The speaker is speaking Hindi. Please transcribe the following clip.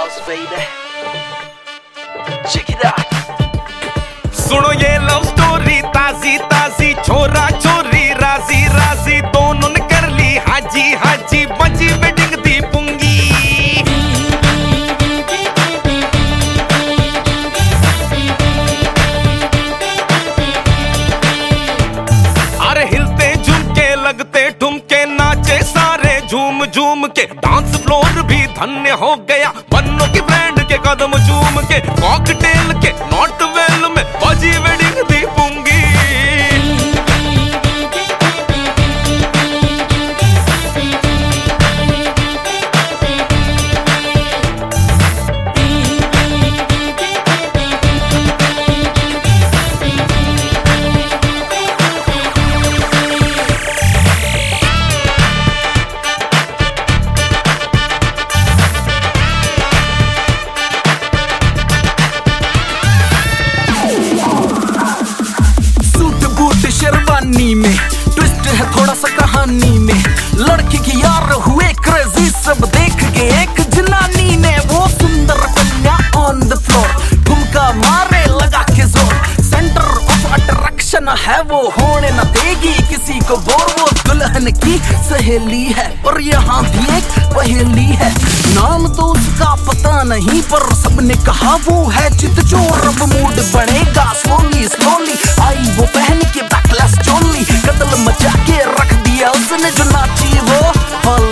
house, baby. Check it out. सुनो ये लव स्टोरी ताजी ताजी, छोरा छोरी राजी राजी, दोनों ने कर ली हाजी हाजी, बची वेडिंग दी पुंगी। अरे हिलते झुमके लगते ठुमके, नाचे सारे झूम झूम के, डांस फ्लोर भी धन्य हो गया, बन्नों की ब्रांड के कदम झूम के, कॉकटेल के नॉट वेल में बजी वेडिंग दी पुंगी। शेरवानी में ट्विस्ट है थोड़ा सा कहानी में, लड़की की यार हुए क्रेजी, सब देख के एक जनानी ने, वो सुंदर कन्या ऑन द फ्लोर, ठुमका मारे लगा के जोर, सेंटर ऑफ अट्रैक्शन है वो, होने न देगी किसी को बोर, वो दुल्हन की सहेली है और यहाँ भी एक पहेली है, नाम तो उसका पता नहीं पर सबने कहा वो है चितचोर, अब मूड बनेगा स्लोली स्लोली, आई वो पहन के बैकलेस चोली, कत्ल मचा के रख दिया उसने, जो नाची वो